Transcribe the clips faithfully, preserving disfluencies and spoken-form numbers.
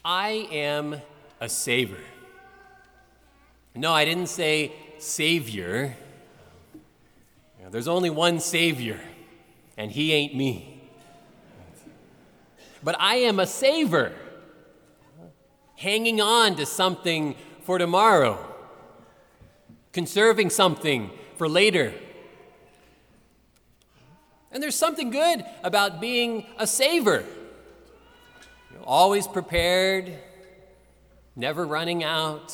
I am a saver. No, I didn't say savior. You know, there's only one savior, and he ain't me. But I am a saver, hanging on to something for tomorrow, conserving something for later. And there's something good about being a saver. You're always prepared, never running out.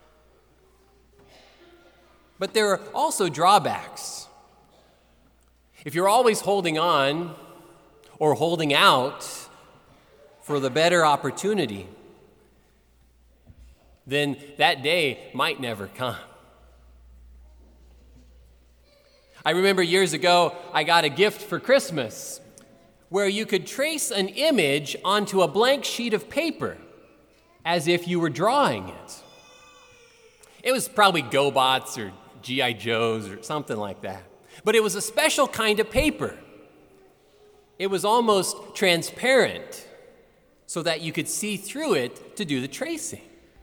But there are also drawbacks. If you're always holding on or holding out for the better opportunity, then that day might never come. I remember years ago, I got a gift for Christmas where you could trace an image onto a blank sheet of paper as if you were drawing it. It was probably GoBots or G I Joes or something like that. But it was a special kind of paper. It was almost transparent so that you could see through it to do the tracing.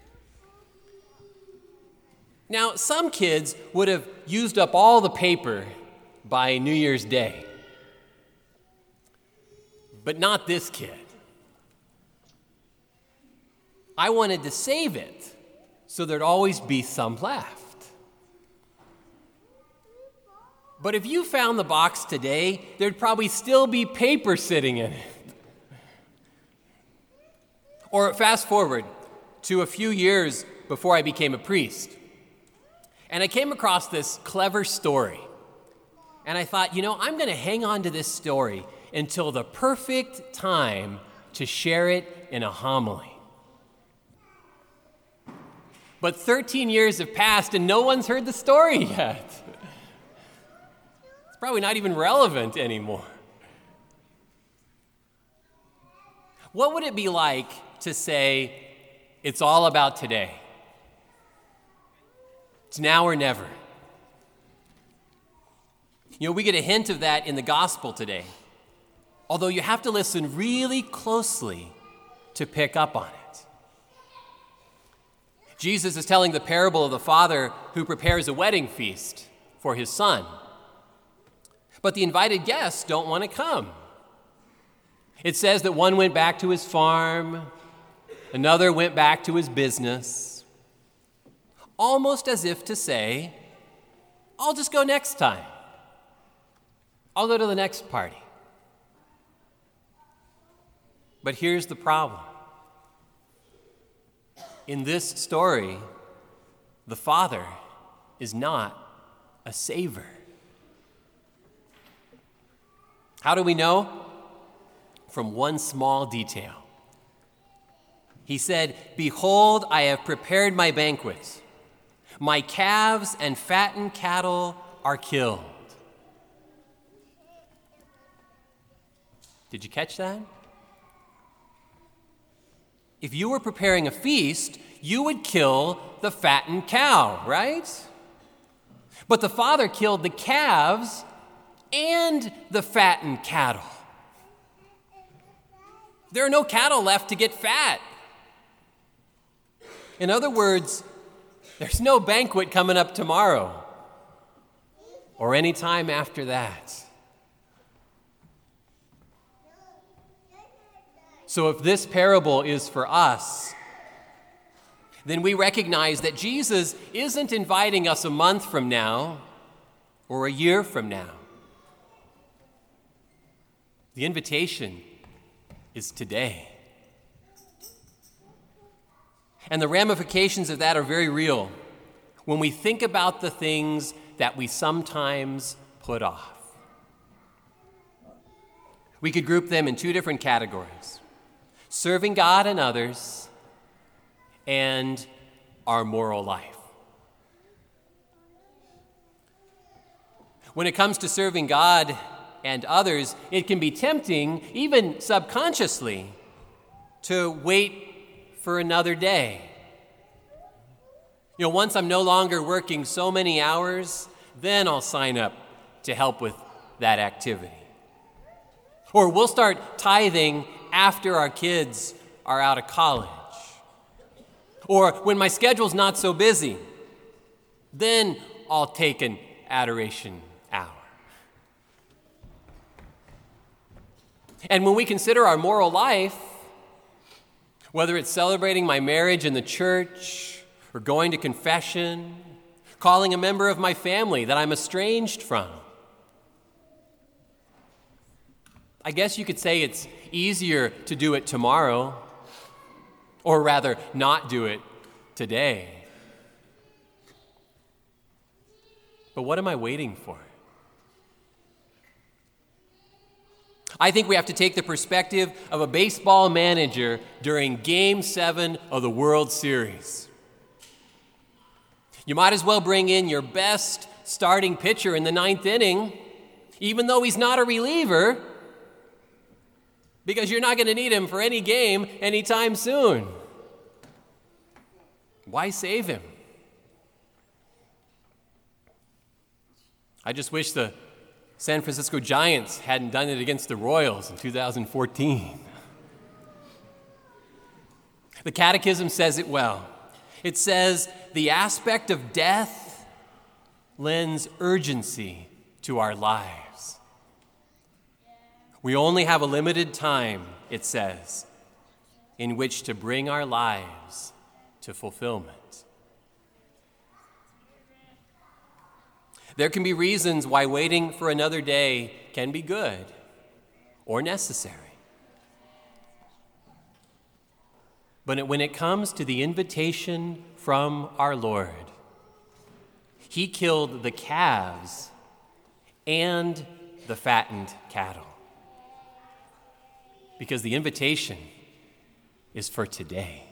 Now, some kids would have used up all the paper by New Year's Day, but not this kid. I wanted to save it so there'd always be some left. But if you found the box today, there'd probably still be paper sitting in it. Or fast forward to a few years before I became a priest. And I came across this clever story. And I thought, you know, I'm going to hang on to this story until the perfect time to share it in a homily. But thirteen years have passed and no one's heard the story yet. It's probably not even relevant anymore. What would it be like to say, it's all about today? It's now or never. You know, we get a hint of that in the gospel today, although you have to listen really closely to pick up on it. Jesus is telling the parable of the father who prepares a wedding feast for his son. But the invited guests don't want to come. It says that one went back to his farm, another went back to his business, almost as if to say, I'll just go next time. I'll go to the next party. But here's the problem. In this story, the father is not a saver. How do we know? From one small detail. He said, "Behold, I have prepared my banquet. My calves and fattened cattle are killed." Did you catch that? If you were preparing a feast, you would kill the fattened cow, right? But the father killed the calves and the fattened cattle. There are no cattle left to get fat. In other words, there's no banquet coming up tomorrow or any time after that. So if this parable is for us, then we recognize that Jesus isn't inviting us a month from now or a year from now. The invitation is today. And the ramifications of that are very real when we think about the things that we sometimes put off. We could group them in two different categories: serving God and others, and our moral life. When it comes to serving God and others, it can be tempting, even subconsciously, to wait for another day. You know, once I'm no longer working so many hours, then I'll sign up to help with that activity. Or we'll start tithing after our kids are out of college. Or when my schedule's not so busy, then I'll take an adoration hour. And when we consider our moral life, whether it's celebrating my marriage in the church, or going to confession, calling a member of my family that I'm estranged from, I guess you could say it's easier to do it tomorrow, or rather, not do it today. But what am I waiting for? I think we have to take the perspective of a baseball manager during Game seven of the World Series. You might as well bring in your best starting pitcher in the ninth inning, even though he's not a reliever, because you're not going to need him for any game anytime soon. Why save him? I just wish the San Francisco Giants hadn't done it against the Royals in two thousand fourteen. The Catechism says it well. It says, the aspect of death lends urgency to our lives. We only have a limited time, it says, in which to bring our lives to fulfillment. There can be reasons why waiting for another day can be good or necessary. But when it comes to the invitation from our Lord, He killed the calves and the fattened cattle, because the invitation is for today.